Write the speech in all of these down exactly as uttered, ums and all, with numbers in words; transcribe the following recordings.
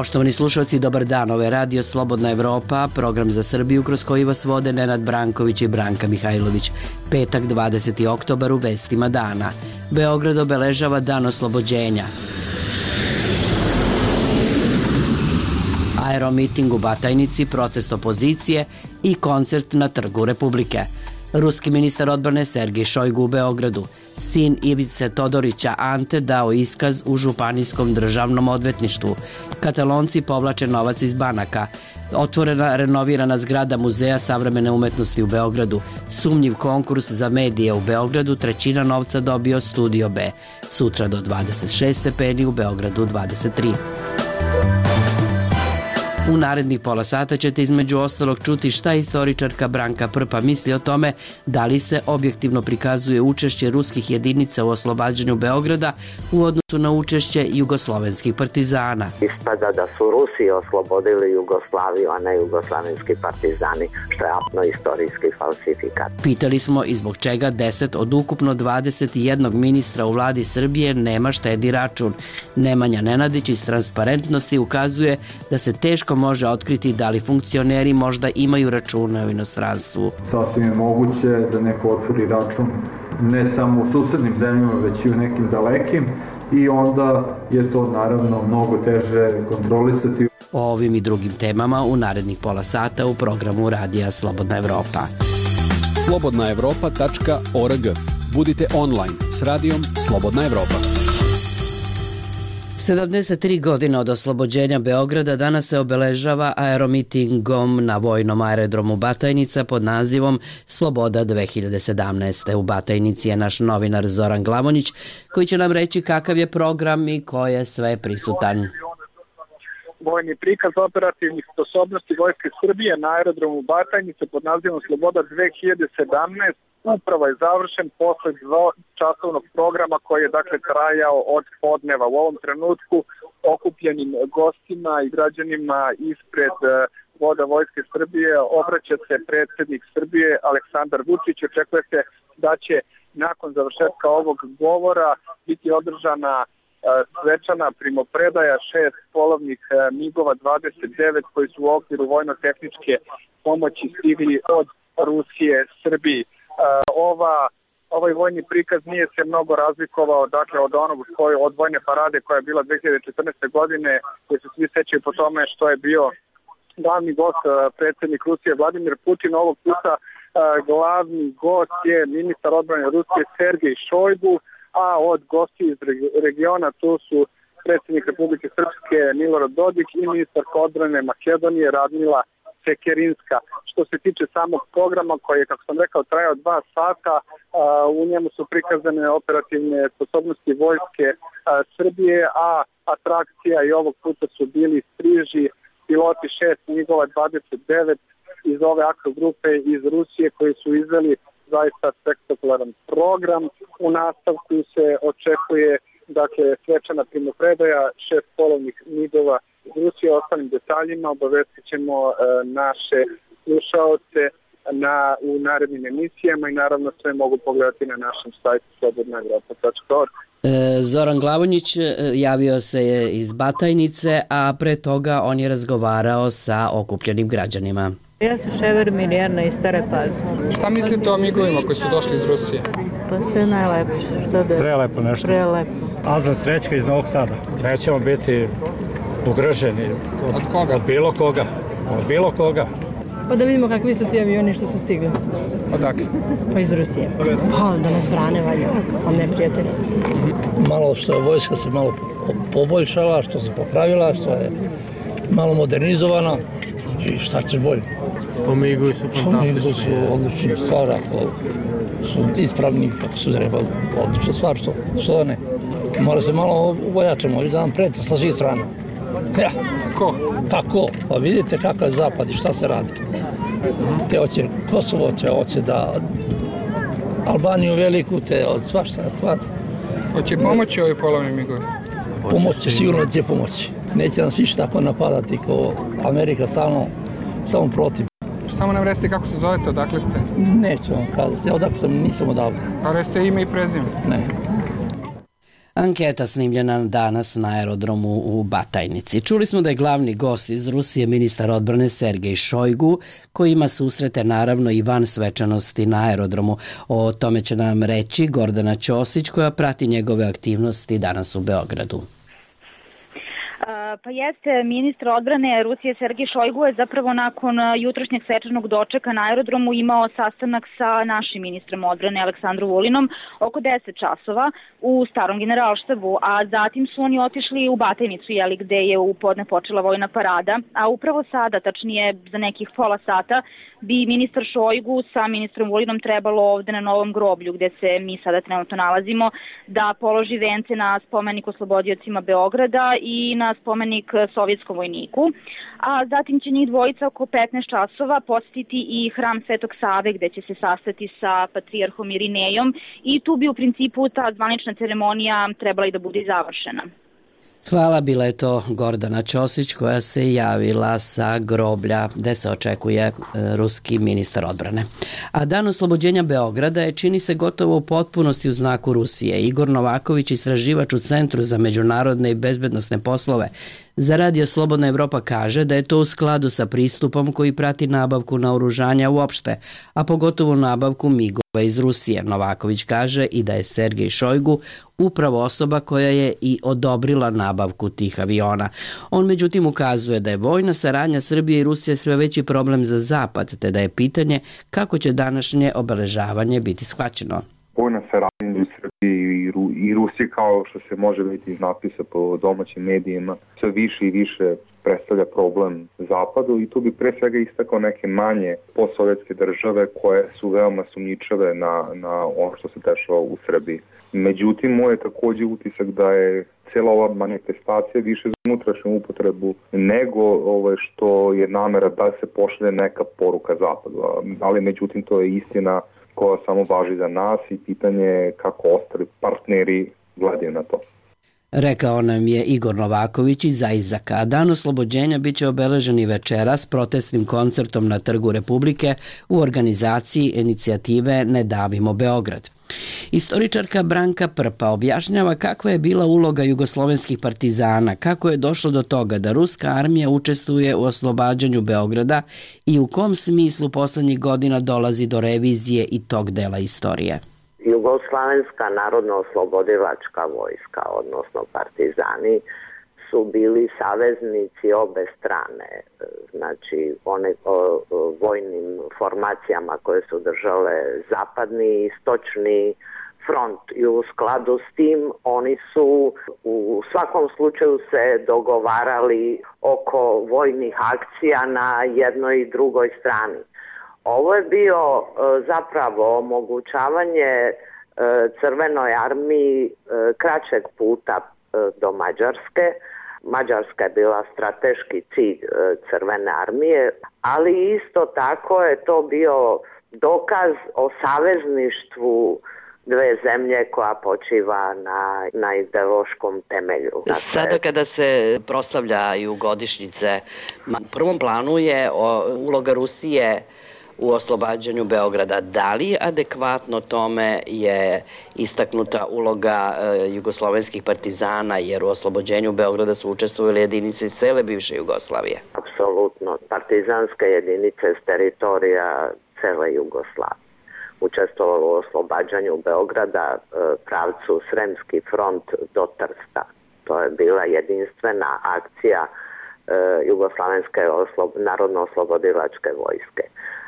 Poštovani slušalci, dobar dan. Ovo je Radio Slobodna Evropa, program za Srbiju kroz koji vas vode Nenad Branković i Branka Mihajlović. Petak, dvadeseti oktobar, u vestima dana. Beograd obeležava Dan oslobođenja. Aeromiting u Batajnici, protest opozicije i koncert na Trgu Republike. Ruski ministar odbrane Sergej Šojgu u Beogradu. Sin Ivice Todorića Ante dao iskaz u Županijskom državnom odvetništvu. Katalonci povlače novac iz banaka. Otvorena renovirana zgrada Muzeja savremene umetnosti u Beogradu. Sumnjiv konkurs za medije u Beogradu, trećina novca dobio Studio B. Sutra do dvadeset šest stepeni, u Beogradu dvadeset tri. U narednih pola sata ćete između ostalog čuti šta istoričarka Branka Prpa misli o tome da li se objektivno prikazuje učešće ruskih jedinica u oslobađanju Beograda u odnosu na učešće jugoslovenskih partizana. Ispada da su Rusi oslobodili Jugoslaviju, a ne jugoslavenski partizani, što je apno istorijski falsifikat. Pitali smo i zbog čega deset od ukupno dvadeset jedan ministra u vladi Srbije nema štedni račun. Nemanja Nenadić iz Transparentnosti ukazuje da se teško može otkriti da li funkcioneri možda imaju račune u inostranstvu. Sasvim je moguće da neko otvori račun ne samo u susednim zemljama, već i u nekim dalekim, i onda je to naravno mnogo teže kontrolisati. O ovim i drugim temama u narednih pola sata u programu Radija Slobodna Evropa. slobodna evropa tačka org. Budite online s radijom Slobodna Evropa. sedamdeset tri godine od oslobođenja Beograda danas se obeležava aeromitingom na vojnom aerodromu Batajnica pod nazivom Sloboda dve hiljade sedamnaeste. U Batajnici je naš novinar Zoran Glavonjić koji će nam reći kakav je program i ko je sve prisutan. Vojni prikaz operativnih sposobnosti Vojske Srbije na aerodromu Batajnice pod nazivom Sloboda dve hiljade sedamnaeste upravo je završen posle dvočasovnog programa koji je dakle trajao od podneva. U ovom trenutku okupljenim gostima i građanima ispred voda Vojske Srbije obraća se predsjednik Srbije Aleksandar Vučić. Očekuje se da će nakon završetka ovog govora biti održana svečana primopredaja šest polovnih migova dvadeset devet koji su u okviru vojno-tehničke pomoći stigli od Rusije Srbiji. Ova, ovaj vojni prikaz nije se mnogo razlikovao dakle, od onog koje, od vojne parade koja je bila dve hiljade četrnaeste. godine, koji se svi sećaju po tome što je bio glavni gost predsjednik Rusije Vladimir Putin. Ovog puta glavni gost je ministar odbrane Rusije Sergej Šojgu, a od gosti iz regiona tu su predsjednik Republike Srpske Milorad Dodik i ministarka odbrane Makedonije Radmila Sekerinska. Što se tiče samog programa koji je, kako sam rekao, trajao dva sata, u njemu su prikazane operativne sposobnosti Vojske Srbije, a atrakcija i ovog puta su bili striži piloti šest migova dvadeset devet iz ove akro grupe iz Rusije koji su izveli zaista spektakularan program. U nastavku se očekuje dakle svečana primopredaja šest polovnih migova iz Rusije. O ostalim detaljima obavestit ćemo e, naše slušaoce na, u narednim emisijama i naravno sve mogu pogledati na našem sajtu slobodna evropa tačka org. Zoran Glavonjić javio se je iz Batajnice, a pre toga on je razgovarao sa okupljenim građanima. Ja sam Šever Mirjana iz Stare Pazove. Šta mislite o migovima koji su došli iz Rusije? Pa sve najlepše. Što da... Prelepo nešto. Prelepo. Azan Srećka iz Novog Sada. Nećemo biti ugroženi od, od koga? Od bilo koga. Od bilo koga. Pa da vidimo kakvi su ti avioni što su stigli. Odakle? Pa iz Rusije. Pa da nas brane valja od neprijatelja. Malo što je vojska se malo poboljšala, što se popravila, što je malo modernizovana. I šta ćeš bolje? Pomigovi su fantastični. Pomigovi su odlični stvar, ako su ispravni, kako su trebali. Odlična stvar, što, što da ne. Mora se malo uvojačemo, da nam prete sa svih strana. Ja. Ko? Pa ko? Pa vidite kakav je zapad i šta se radi. Te hoće Kosovo, te hoće da Albaniju veliku, te od svašta hvata. Hoće pomoći ovi polovni migovi? Pomoći, sigurno će pomoći. Neće nas više tako napadati kao Amerika stalno, samo protiv. Samo nam recite kako se zovete, odakle ste? Neću vam kazati, ja odakle sam, nisam odavde. A recite ime i prezime? Ne. Anketa snimljena danas na aerodromu u Batajnici. Čuli smo da je glavni gost iz Rusije ministar odbrane Sergej Šojgu, koji ima susrete naravno i van svečanosti na aerodromu. O tome će nam reći Gordana Ćosić, koja prati njegove aktivnosti danas u Beogradu. Pa jeste, ministar odbrane Rusije Sergej Šojgu je zapravo nakon jutrošnjeg svečanog dočeka na aerodromu imao sastanak sa našim ministrom odbrane Aleksandrom Vulinom oko deset časova u starom generalštabu, a zatim su oni otišli u Batajnicu, jeli, gde je u podne počela vojna parada, a upravo sada, tačnije za nekih pola sata, bi ministar Šojgu sa ministrom Vulinom trebalo ovde na Novom groblju, gde se mi sada trenutno nalazimo, da položi vence na spomenik oslobodiocima Beograda i na spomenik sovjetskom vojniku. A zatim će njih dvojica oko petnaest časova posjetiti i hram Svetog Save, gde će se sastati sa patrijarhom Irinejom i tu bi u principu ta zvanična ceremonija trebala i da bude završena. Hvala, bila je to Gordana Ćosić koja se javila sa groblja gde se očekuje ruski ministar odbrane. A dan oslobođenja Beograda je, čini se, gotovo u potpunosti u znaku Rusije. Igor Novaković, istraživač u Centru za međunarodne i bezbednosne poslove za Radio Slobodna Evropa, kaže da je to u skladu sa pristupom koji prati nabavku naoružanja uopšte, a pogotovo nabavku migova iz Rusije. Novaković kaže i da je Sergej Šojgu upravo osoba koja je i odobrila nabavku tih aviona. On međutim ukazuje da je vojna saradnja Srbije i Rusije sve veći problem za Zapad, te da je pitanje kako će današnje obeležavanje biti shvaćeno. Vojna saradnja u Srbiji i Rusiji, kao što se može vidjeti iz napisa po domaćim medijima, sve više i više predstavlja problem Zapadu i tu bi pre svega istakao neke manje postsovjetske države koje su veoma sumnjičave na, na ono što se dešava u Srbiji. Međutim, moj je također utisak da je cijela ova manifestacija više za unutrašnju upotrebu nego ovaj, što je namera da se pošalje neka poruka Zapadu. Ali međutim, to je istina koja samo važi za nas i pitanje je kako ostali partneri gledaju na to. Rekao nam je Igor Novaković iz Ajzaka. Dan oslobođenja biće obeležen i večeras protestnim koncertom na Trgu Republike u organizaciji inicijative Ne davimo Beograd. Istoričarka Branka Prpa objašnjava kakva je bila uloga jugoslovenskih partizana, kako je došlo do toga da ruska armija učestvuje u oslobađanju Beograda i u kom smislu poslednjih godina dolazi do revizije i tog dela istorije. Jugoslovenska narodno-oslobodilačka vojska, odnosno partizani, su bili saveznici obe strane, znači one o, o, vojnim formacijama koje su držale zapadni i istočni front i u skladu s tim oni su u svakom slučaju se dogovarali oko vojnih akcija na jednoj i drugoj strani. Ovo je bio e, zapravo omogućavanje e, Crvenoj armiji e, kraćeg puta e, do Mađarske. Mađarska je bila strateški cilj e, Crvene armije, ali isto tako je to bio dokaz o savezništvu dve zemlje koja počiva na, na ideološkom temelju. Dakle, sada kada se proslavljaju godišnjice, u prvom planu je uloga Rusije u oslobađanju Beograda. Da li adekvatno tome je istaknuta uloga e, jugoslovenskih partizana, jer u oslobođenju Beograda su učestvovali jedinice iz cele bivše Jugoslavije? Apsolutno. Partizanske jedinice s teritorija cele Jugoslavije učestvovalo u oslobađanju Beograda, e, pravcu Sremski front do Trsta. To je bila jedinstvena akcija e, Jugoslovenske oslo, narodno-oslobodilačke vojske.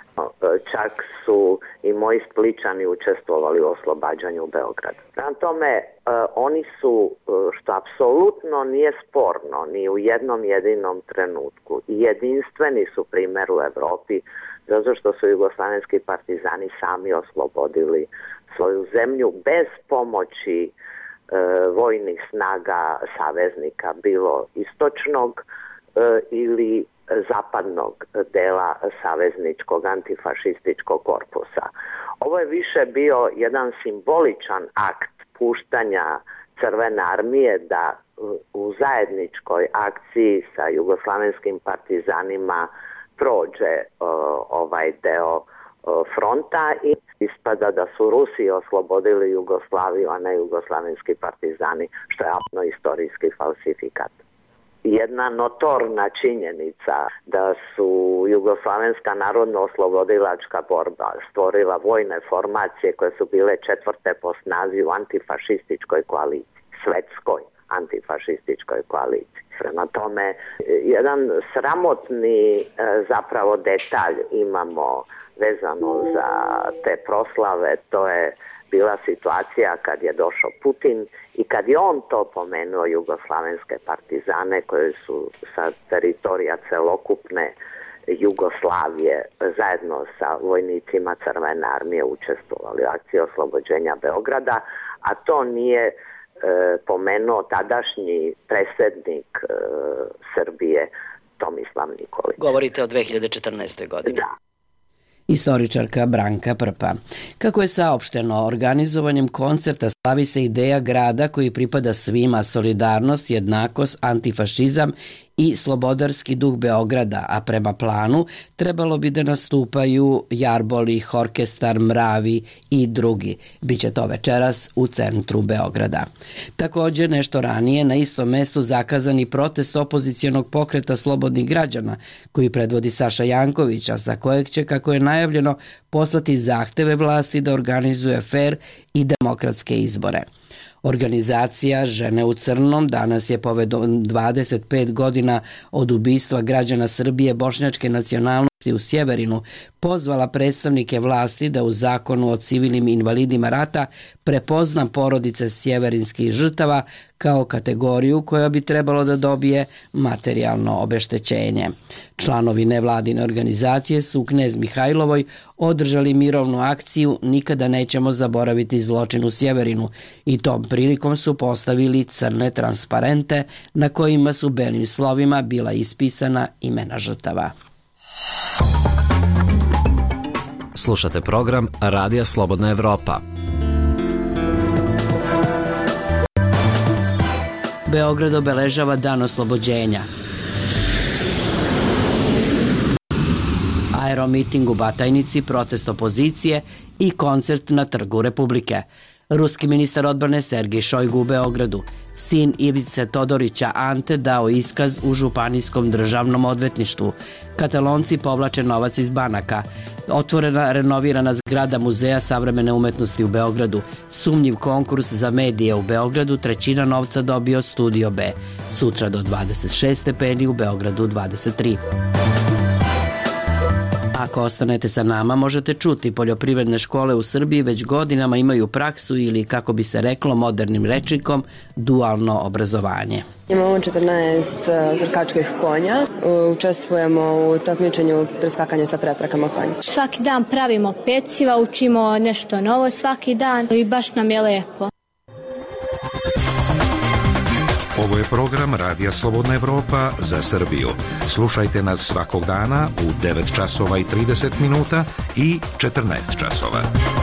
Čak su i moji Spličani učestvovali u oslobađanju Beograda. Prema tome, oni su, što apsolutno nije sporno, ni u jednom jedinom trenutku, i jedinstveni su primjer u Evropi, zato što su jugoslovenski partizani sami oslobodili svoju zemlju bez pomoći e, vojnih snaga saveznika, bilo istočnog e, ili zapadnog dela savezničkog antifašističkog korpusa. Ovo je više bio jedan simboličan akt puštanja Crvene armije da u zajedničkoj akciji sa jugoslavenskim partizanima prođe o, ovaj deo o, fronta i ispada da su Rusi oslobodili Jugoslaviju, a ne jugoslavenski partizani, što je apsolutno istorijski falsifikat. Jedna notorna činjenica da su Jugoslavenska narodno-oslobodilačka borba stvorila vojne formacije koje su bile četvrte po snazi u antifašističkoj koaliciji, svetskoj antifašističkoj koaliciji. Prema tome, jedan sramotni zapravo detalj imamo vezano za te proslave, to je bila situacija kad je došao Putin i kad je on to pomenuo jugoslavenske partizane koje su sa teritorija celokupne Jugoslavije zajedno sa vojnicima Crvene armije učestvovali u akciji oslobođenja Beograda, a to nije e, pomenuo tadašnji predsjednik e, Srbije Tomislav Nikolić. Govorite o dve hiljade četrnaestoj godini. Da. Istoričarka Branka Prpa. Kako je saopšteno, organizovanjem koncerta slavi se ideja grada koji pripada svima, solidarnost, jednakost, antifašizam i slobodarski duh Beograda, a prema planu trebalo bi da nastupaju Jarboli, Orkestar, Mravi i drugi. Biće to večeras u centru Beograda. Također nešto ranije na istom mestu zakazani protest opozicijonog pokreta slobodnih građana koji predvodi Saša Janković, a sa kojeg će, kako je najavljeno, poslati zahteve vlasti da organizuje fer i demokratske izbore. Organizacija Žene u crnom danas je povodom dvadeset pet godina od ubistva građana Srbije bošnjačke nacionalnosti u Sjeverinu pozvala predstavnike vlasti da u zakonu o civilnim invalidima rata prepozna porodice sjeverinskih žrtava kao kategoriju koja bi trebalo da dobije materijalno obeštećenje. Članovi nevladine organizacije su u Knez Mihajlovoj održali mirovnu akciju Nikada nećemo zaboraviti zločin u Sjeverinu i tom prilikom su postavili crne transparente na kojima su belim slovima bila ispisana imena žrtava. Slušate program Radija Slobodna Evropa. Beograd obeležava Dan oslobođenja. Aeromiting u Batajnici, protest opozicije i koncert na Trgu Republike. Ruski ministar odbrane Sergej Šojgu u Beogradu. Sin Ivice Todorića Ante dao iskaz u Županijskom državnom odvetništvu. Katalonci povlače novac iz banaka. Otvorena renovirana zgrada Muzeja savremene umetnosti u Beogradu. Sumnjiv konkurs za medije u Beogradu, trećina novca dobio Studio B. Sutra do dvadeset šest stepeni, u Beogradu dvadeset tri. Ako ostanete sa nama, možete čuti poljoprivredne škole u Srbiji već godinama imaju praksu ili, kako bi se reklo modernim rečnikom, dualno obrazovanje. Imamo četrnaest trkačkih konja, učestvujemo u takmičenju preskakanja sa preprekama konja. Svaki dan pravimo peciva, učimo nešto novo svaki dan i baš nam je lepo. Ovo je program Radija Slobodna Evropa za Srbiju. Slušajte nas svakog dana u devet časova i trideset minuta i četrnaest časova.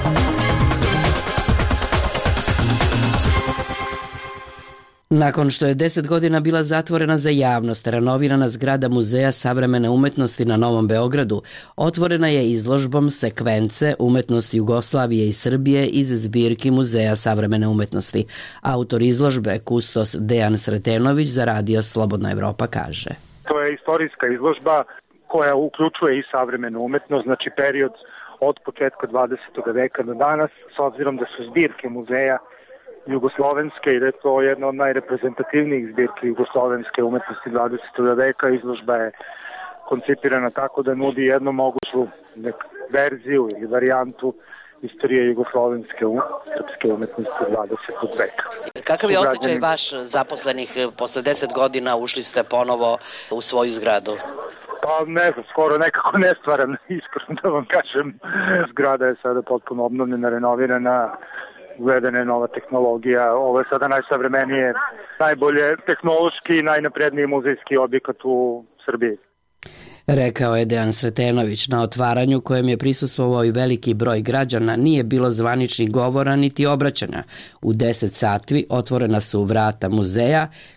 Nakon što je deset godina bila zatvorena za javnost, renovirana zgrada Muzeja savremene umetnosti na Novom Beogradu otvorena je izložbom Sekvence umetnosti Jugoslavije i Srbije iz zbirki Muzeja savremene umetnosti. Autor izložbe, kustos Dejan Sretenović, za Radio Slobodna Evropa kaže. To je istorijska izložba koja uključuje i savremenu umetnost, znači period od početka dvadesetog veka do danas, s obzirom da su zbirke muzeja jugoslovenske i da je to jedna od najreprezentativnijih zbirki jugoslovenske umetnosti dvadesetog veka. Izložba je koncipirana tako da nudi jednu moguću verziju ili varijantu istorije jugoslovenske srpske umetnosti dvadesetog veka. Kakav je osjećaj vaš zaposlenih posle deset godina, ušli ste ponovo u svoju zgradu? Pa ne znam, skoro nekako nestvaran, iskreno da vam kažem. Zgrada je sada potpuno obnovljena, renovirana, uvedena je nova tehnologija. Ovo je sada najsavremenije, najbolje tehnološki i najnapredniji muzejski objekat u Srbiji. Rekao je Dejan Sretenović. Na otvaranju, kojem je prisustvovao i veliki broj građana, nije bilo zvaničnih govora niti obraćanja. U deset sati otvorena su vrata muzeja,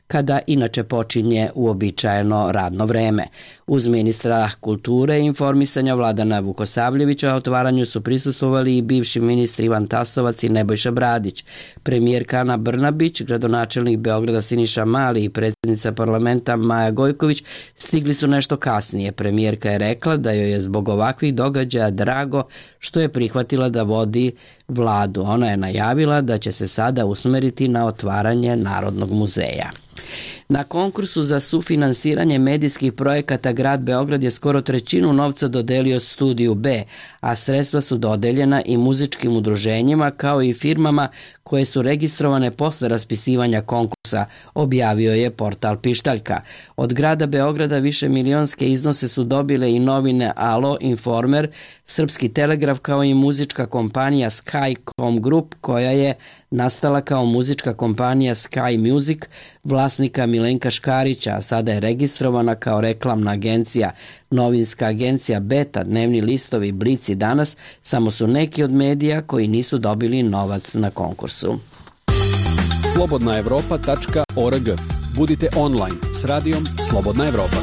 kada inače počinje uobičajeno radno vreme. Uz ministra kulture i informisanja Vladana Vukosavljevića otvaranju su prisustvovali i bivši ministri Ivan Tasovac i Nebojša Bradić, premijerka Ana Brnabić, gradonačelnik Beograda Siniša Mali i predsjednica parlamenta Maja Gojković stigli su nešto kasnije. Premijerka je rekla da joj je zbog ovakvih događaja drago što je prihvatila da vodi vladu. Ona je najavila da će se sada usmeriti na otvaranje Narodnog muzeja. Na konkursu za sufinansiranje medijskih projekata grad Beograd je skoro trećinu novca dodelio Studiju B, a sredstva su dodeljena i muzičkim udruženjima kao i firmama koje su registrovane posle raspisivanja konkursa, objavio je portal Pištaljka. Od grada Beograda više milionske iznose su dobile i novine Alo, Informer, Srpski telegraf kao i muzička kompanija Skycom Group koja je nastala kao muzička kompanija Sky Music vlasnika Milenka Škarića, a sada je registrovana kao reklamna agencija. Novinska agencija Beta, dnevni listovi, Blic i Danas samo su neki od medija koji nisu dobili novac na konkursu. slobodna evropa tačka org. Budite online s radijom Slobodna Evropa.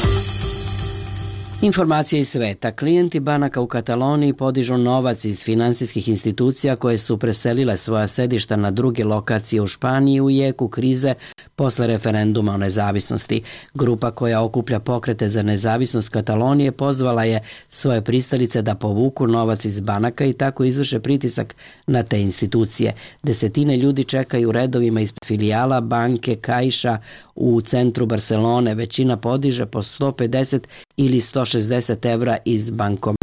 Informacije iz sveta. Klijenti banaka u Kataloniji podižu novac iz finansijskih institucija koje su preselile svoja sedišta na druge lokacije u Španiji u jeku krize posle referenduma o nezavisnosti. Grupa koja okuplja pokrete za nezavisnost Katalonije pozvala je svoje pristalice da povuku novac iz banaka i tako izvrše pritisak na te institucije. Desetine ljudi čekaju u redovima ispred filijala banke Caixa u centru Barcelone. Većina podiže po sto pedeset ili sto šezdeset evra iz bankomata.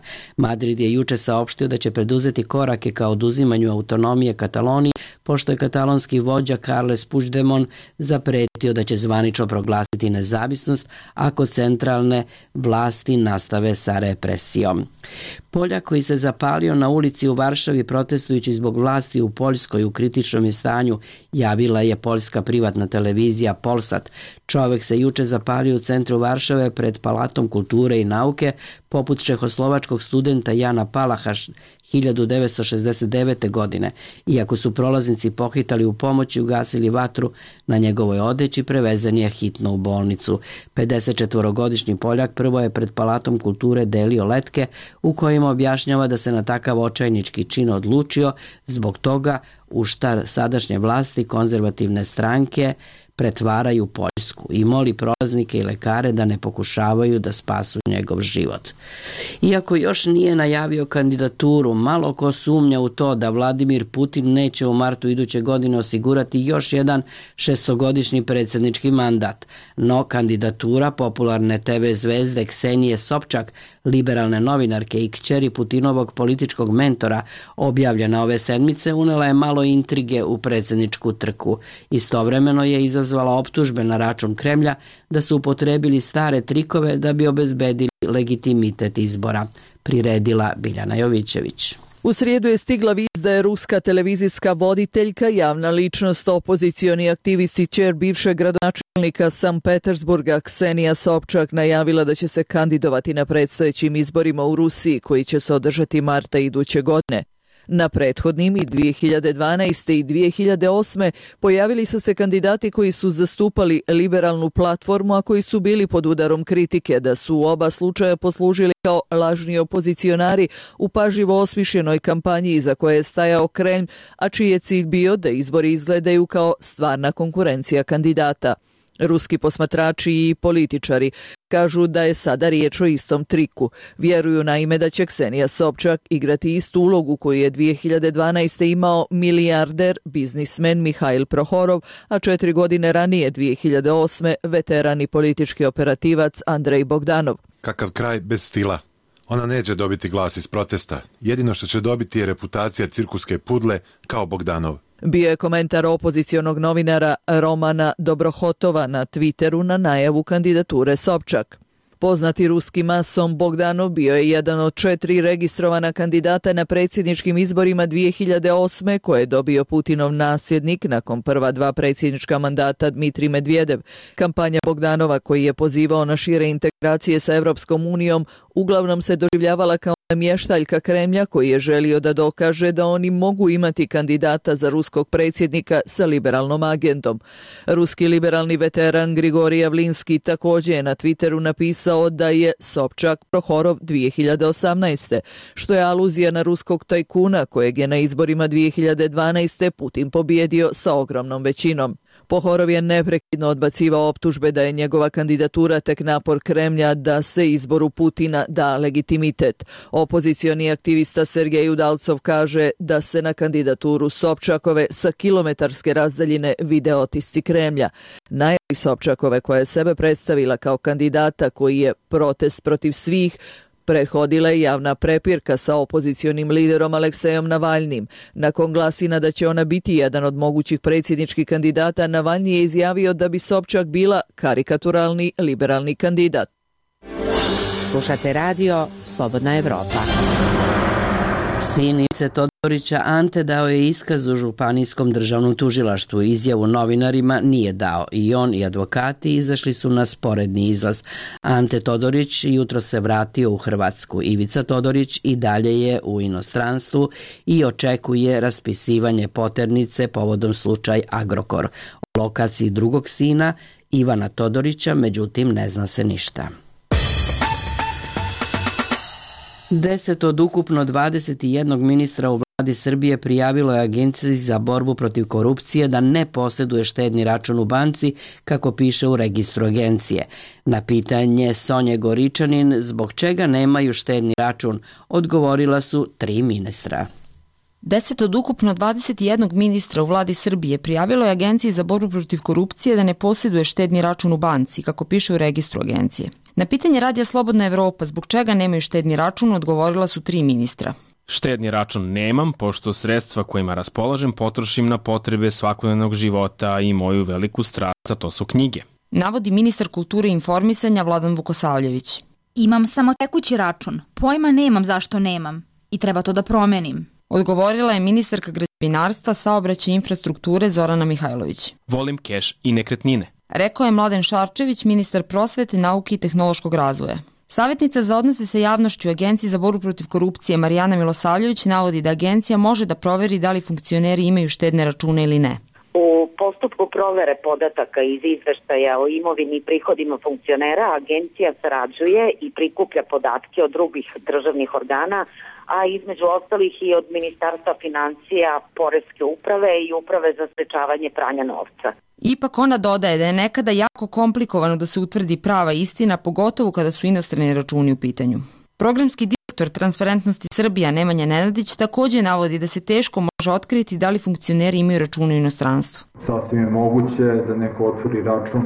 Madrid je juče saopštio da će preduzeti korake ka oduzimanju autonomije Kataloniji, pošto je katalonski vođa Carles Puigdemont zapretio da će zvanično proglasiti nezavisnost ako centralne vlasti nastave sa represijom. Poljak koji se zapalio na ulici u Varšavi protestujući zbog vlasti u Poljskoj u kritičnom je stanju, javila je poljska privatna televizija Polsat. Čovek se juče zapalio u centru Varšave pred Palatom kulture i nauke, poput čehoslovačkog studenta Jana Palaha hiljadu devetsto šezdeset devete. godine. Iako su prolaznici pohitali u pomoć i ugasili vatru na njegovoj odeći, prevezen je hitno u bolnicu. pedesetčetvorogodišnji Poljak prvo je pred Palatom kulture delio letke u kojima objašnjava da se na takav očajnički čin odlučio zbog toga u šta sadašnje vlasti konzervativne stranke pretvaraju Poljsku i moli prolaznike i lekare da ne pokušavaju da spasu njegov život. Iako još nije najavio kandidaturu, malo ko sumnja u to da Vladimir Putin neće u martu iduće godine osigurati još jedan šestogodišnji predsjednički mandat. No kandidatura popularne te ve zvezde Ksenije Sobčak, liberalne novinarke i kćeri Putinovog političkog mentora, objavljena ove sedmice, unela je malo intrige u predsjedničku trku. Istovremeno je izazvala optužbe na račun Kremlja da su upotrebili stare trikove da bi obezbedili legitimitet izbora, priredila Biljana Jovićević. U srijedu je stigla vijest da je ruska televizijska voditeljka, javna ličnost, opozicioni aktivist i ćer bivšeg gradonačelnika Sankt Petersburga Ksenija Sobčak najavila da će se kandidovati na predstojećim izborima u Rusiji koji će se održati marta iduće godine. Na prethodnim i dvije hiljade dvanaeste. i dvije hiljade osme. pojavili su se kandidati koji su zastupali liberalnu platformu, a koji su bili pod udarom kritike da su u oba slučaja poslužili kao lažni opozicionari u pažljivo osmišljenoj kampanji iza koje je stajao Kremlj, a čiji je cilj bio da izbori izgledaju kao stvarna konkurencija kandidata. Ruski posmatrači i političari kažu da je sada riječ o istom triku. Vjeruju naime da će Ksenija Sobčak igrati istu ulogu koju je dvije hiljade dvanaeste. imao milijarder, biznismen Mihail Prohorov, a četiri godine ranije dvije hiljade osme. veteran i politički operativac Andrej Bogdanov. Kakav kraj bez stila. Ona neće dobiti glas iz protesta. Jedino što će dobiti je reputacija cirkuske pudle kao Bogdanov. Bio je komentar opozicionog novinara Romana Dobrohotova na Twitteru na najavu kandidature Sobčak. Poznati ruski mason Bogdanov bio je jedan od četiri registrovana kandidata na predsjedničkim izborima dvije hiljade osme. koje je dobio Putinov nasljednik nakon prva dva predsjednička mandata Dmitrij Medvedev. Kampanja Bogdanova, koji je pozivao na šire integracije sa Evropskom unijom, uglavnom se doživljavala kao namještaljka Kremlja koji je želio da dokaže da oni mogu imati kandidata za ruskog predsjednika sa liberalnom agendom. Ruski liberalni veteran Grigorij Javlinski također je na Twitteru napisao da je Sobčak Prohorov dvije hiljade osamnaeste, što je aluzija na ruskog tajkuna kojeg je na izborima dvije hiljade dvanaeste. Putin pobjedio sa ogromnom većinom. Pohorov je neprekidno odbacivao optužbe da je njegova kandidatura tek napor Kremlja da se izboru Putina da legitimitet. Opozicioni aktivista Sergej Udalcov kaže da se na kandidaturu Sobčakove sa kilometarske razdaljine vide otisci Kremlja. Najavi Sobčakove koja je sebe predstavila kao kandidata koji je protest protiv svih, prethodila je javna prepirka sa opozicionim liderom Aleksejom Navalnim. Nakon glasina da će ona biti jedan od mogućih predsjedničkih kandidata, Navalni je izjavio da bi Sobčak bila karikaturalni liberalni kandidat. Slušate radio Slobodna Evropa. Sin Ivice Todorića Ante dao je iskaz u Županijskom državnom tužilaštvu. Izjavu novinarima nije dao i on i advokati izašli su na sporedni izlaz. Ante Todorić jutro se vratio u Hrvatsku. Ivica Todorić i dalje je u inostranstvu i očekuje raspisivanje poternice povodom slučaj Agrokor. O lokaciji drugog sina Ivana Todorića, međutim, ne zna se ništa. Deset od ukupno dvadeset jedan ministra u vladi Srbije prijavilo je Agenciji za borbu protiv korupcije da ne posjeduje štedni račun u banci, kako piše u registru agencije. Na pitanje Sonje Goričanin zbog čega nemaju štedni račun, odgovorila su tri ministra. Deset od ukupno dvadeset jedan ministra u vladi Srbije prijavilo je Agenciji za borbu protiv korupcije da ne posjeduje štedni račun u banci, kako piše u registru agencije. Na pitanje Radija Slobodna Evropa zbog čega nemaju štedni račun, odgovorila su tri ministra. Štedni račun nemam, pošto sredstva kojima raspolažem potrošim na potrebe svakodnevnog života i moju veliku strast, a to su knjige. Navodi ministar kulture i informisanja Vladan Vukosavljević. Imam samo tekući račun, pojma nemam zašto nemam i treba to da promenim. Odgovorila je ministarka građevinarstva, saobraćaja i infrastrukture Zorana Mihajlović. Volim keš i nekretnine. Rekao je Mladen Šarčević, ministar prosvete, nauke i tehnološkog razvoja. Savjetnica za odnose sa javnošću Agenciji za borbu protiv korupcije Marijana Milosavljević navodi da agencija može da proveri da li funkcioneri imaju štedne račune ili ne. U postupku provere podataka iz izveštaja o imovini i prihodima funkcionera agencija sarađuje i prikuplja podatke od drugih državnih organa, a između ostalih i od Ministarstva financija, Poreske uprave i Uprave za sprečavanje pranja novca. Ipak ona dodaje da je nekada jako komplikovano da se utvrdi prava istina, pogotovo kada su inostrani računi u pitanju. Programski direktor Transparentnosti Srbija Nemanja Nenadić također navodi da se teško može otkriti da li funkcioneri imaju račune u inostranstvu. Sasvim je moguće da neko otvori račun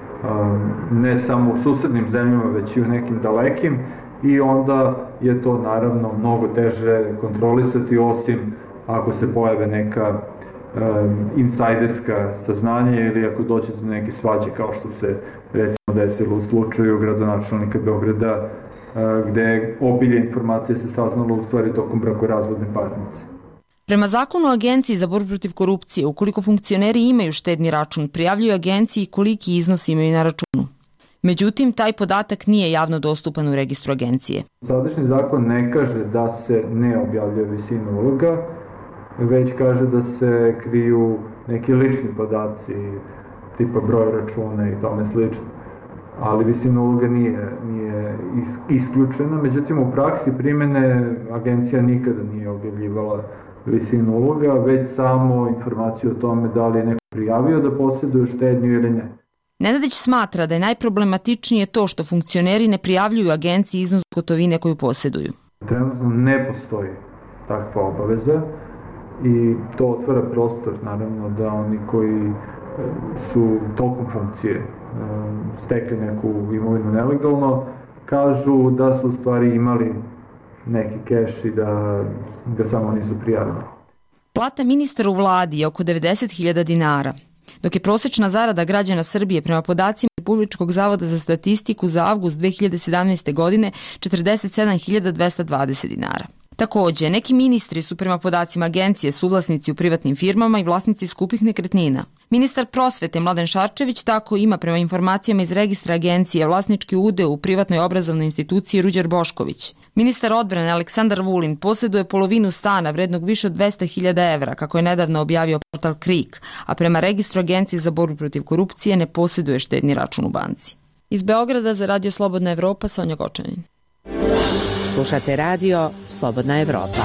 ne samo u susednim zemljama, već i u nekim dalekim, i onda je to naravno mnogo teže kontrolisati, osim ako se pojave neka um, insajderska saznanja ili ako dođe do neke svađe, kao što se recimo desilo u slučaju gradonačelnika Beograda, uh, gde obilje informacije se saznalo u stvari tokom brakorazvodne parnice. Prema zakonu o Agenciji za borbu protiv korupcije, ukoliko funkcioneri imaju štedni račun, prijavljuju agenciji koliki iznos imaju na računu. Međutim, taj podatak nije javno dostupan u registru agencije. Sadašnji zakon ne kaže da se ne objavljuje visina uloga, već kaže da se kriju neki lični podaci, tipa broj računa i tome slično. Ali visina uloga nije, nije isključena, međutim u praksi primene agencija nikada nije objavljivala visinu uloga, već samo informaciju o tome da li je neko prijavio da posjeduje štednju ili ne. Nenadić smatra da je najproblematičnije to što funkcioneri ne prijavljuju agenciji iznos gotovine koju posjeduju. Trenutno ne postoji takva obaveza i to otvara prostor, naravno, da oni koji su tokom funkcije stekli neku imovinu nelegalno, kažu da su u stvari imali neki keš i da ga samo nisu prijavili. Plata ministara u vladi je oko devedeset hiljada dinara, dok je prosječna zarada građana Srbije prema podacima Republičkog zavoda za statistiku za avgust dve hiljade sedamnaeste. godine četrdeset sedam hiljada dvesta dvadeset dinara. Takođe, neki ministri su prema podacima agencije suvlasnici u privatnim firmama i vlasnici skupih nekretnina. Ministar prosvete Mladen Šarčević tako ima prema informacijama iz registra agencije vlasnički udeo u privatnoj obrazovnoj instituciji Ruđer Bošković. Ministar odbrane Aleksandar Vulin posjeduje polovinu stana vrednog više od dvesta hiljada evra, kako je nedavno objavio portal Krik, a prema registru agencije za borbu protiv korupcije ne posjeduje štedni račun u banci. Iz Beograda za Radio Slobodna Evropa, Sonja Gočanin. Slušate radio Slobodna Evropa.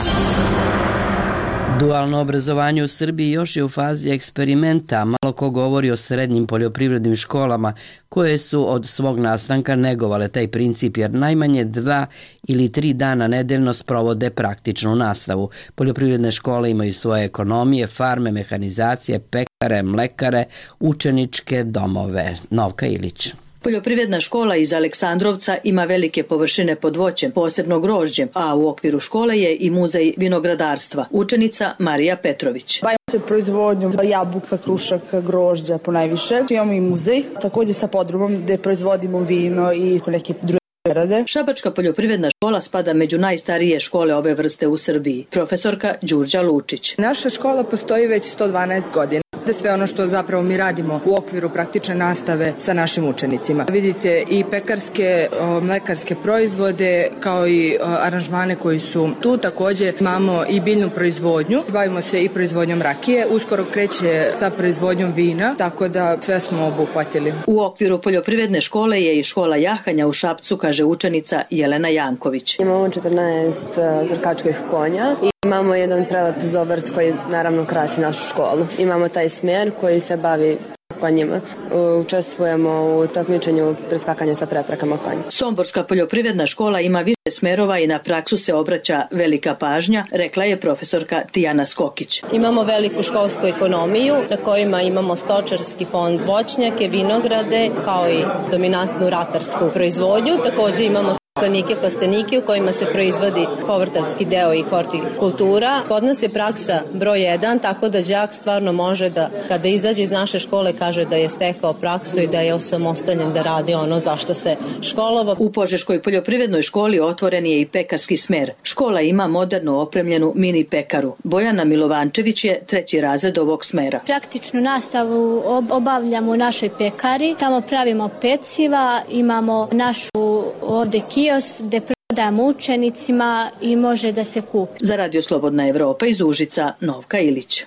Dualno obrazovanje u Srbiji još je u fazi eksperimenta. Malo ko govori o srednjim poljoprivrednim školama koje su od svog nastanka negovale taj princip, jer najmanje dva ili tri dana nedeljno sprovode praktičnu nastavu. Poljoprivredne škole imaju svoje ekonomije, farme, mehanizacije, pekare, mlekare, učeničke domove. Novka Ilić. Poljoprivredna škola iz Aleksandrovca ima velike površine pod voćem, posebno grožđem, a u okviru škole je i muzej vinogradarstva. Učenica Marija Petrović. Bavimo se proizvodnjom jabuka, krušaka, grožđa ponajviše. Imamo i muzej, takođe sa podrumom gde proizvodimo vino i neke druge prerade. Šabačka poljoprivredna škola spada među najstarije škole ove vrste u Srbiji. Profesorka Đurđa Lučić. Naša škola postoji već sto dvanaest godina. Sve ono što zapravo mi radimo u okviru praktične nastave sa našim učenicima. Vidite i pekarske, mlekarske proizvode kao i aranžmane koji su tu. Takođe imamo i biljnu proizvodnju. Bavimo se i proizvodnjom rakije. Uskoro kreće sa proizvodnjom vina, tako da sve smo obuhvatili. U okviru poljoprivredne škole je i škola jahanja u Šapcu, kaže učenica Jelena Janković. Imamo četrnaest trkačkih konja i imamo jedan prelep zovrt koji naravno krasi našu školu. Imamo taj smjer koji se bavi konjima. Učestvujemo u takmičenju preskakanja sa preprekama konja. Somborska poljoprivredna škola ima više smerova i na praksu se obraća velika pažnja, rekla je profesorka Tijana Skokić. Imamo veliku školsku ekonomiju na kojima imamo stočarski fond, voćnjake, vinograde, kao i dominantnu ratarsku proizvodnju. Takođe imamo staklenike, plastenike u kojima se proizvodi povrtarski deo i hortikultura. Kod nas je praksa broj jedan, tako da đak stvarno može da, kada izađe iz naše škole, kaže da je stekao praksu i da je osamostaljen da radi ono za što se školovao. U Požeškoj poljoprivrednoj školi otvoren je i pekarski smer. Škola ima moderno opremljenu mini pekaru. Bojana Milovančević je treći razred ovog smera. Praktičnu nastavu obavljamo u našoj pekari. Tamo pravimo peciva, imamo našu ovde kios gde prodajemo učenicima i može da se kupi. Za Radio Slobodna Evropa iz Užica, Novka Ilić.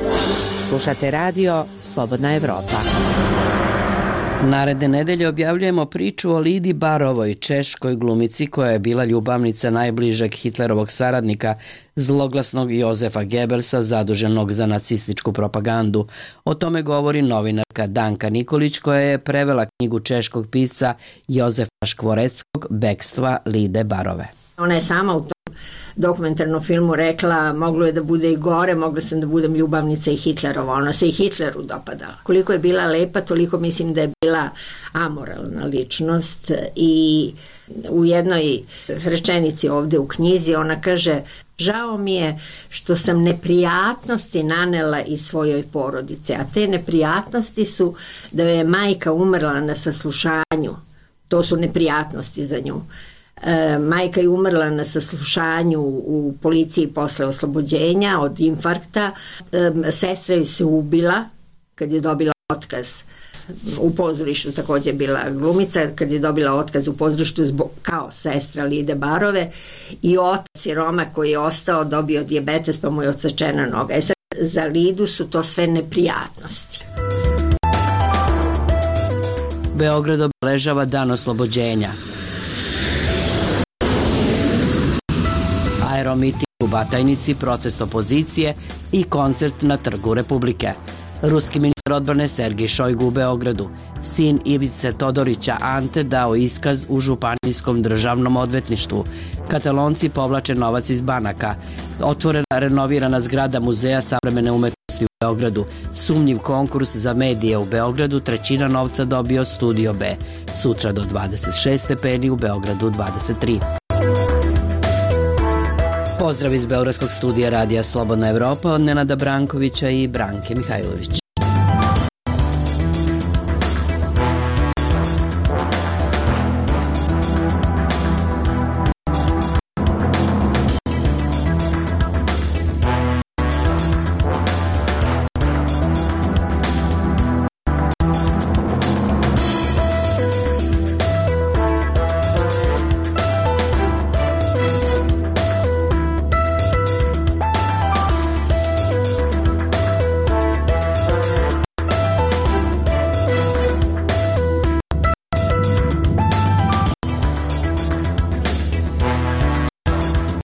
Slušate radio Slobodna Evropa. Naredne nedelje objavljujemo priču o Lidi Barovoj, češkoj glumici koja je bila ljubavnica najbližeg Hitlerovog saradnika, zloglasnog Jozefa Gebelsa, zaduženog za nacističku propagandu. O tome govori novinarka Danka Nikolić, koja je prevela knjigu češkog pisca Jozefa Škvoreckog Bekstva Lide Barove. Ona je sama u tom dokumentarnom filmu rekla, moglo je da bude i gore, mogla sam da budem ljubavnica i Hitlerova, ona se i Hitleru dopadala. Koliko je bila lepa, toliko mislim da je bila amoralna ličnost i u jednoj rečenici ovde u knjizi ona kaže: žao mi je što sam neprijatnosti nanela i svojoj porodice, a te neprijatnosti su da je majka umrla na saslušanju. To su neprijatnosti za nju. E, majka je umrla na saslušanju u policiji posle oslobođenja od infarkta. E, sestra je se ubila kad je dobila otkaz. U pozorištu takođe bila glumica, kad je dobila otkaz u pozorištu zbog, kao sestra Lide Barove, i otac Roma koji je ostao dobio dijabetes pa mu je odsečena noga. E sad, za Lidu su to sve neprijatnosti. Beograd obeležava Dan oslobođenja. Aeromiting u Batajnici, protest opozicije i koncert na Trgu Republike. Ruski ministar odbrane Sergej Šojgu u Beogradu. Sin Ivice Todorića Ante dao iskaz u Županijskom državnom odvetništvu. Katalonci povlače novac iz banaka. Otvorena renovirana zgrada Muzeja savremene umetnosti u Beogradu. Sumnjiv konkurs za medije u Beogradu, trećina novca dobio Studio B. Sutra do dvadeset šest stepeni, u Beogradu dvadeset tri. Pozdrav iz Beogradskog studija Radija Slobodna Evropa od Nenada Brankovića i Branke Mihajlović.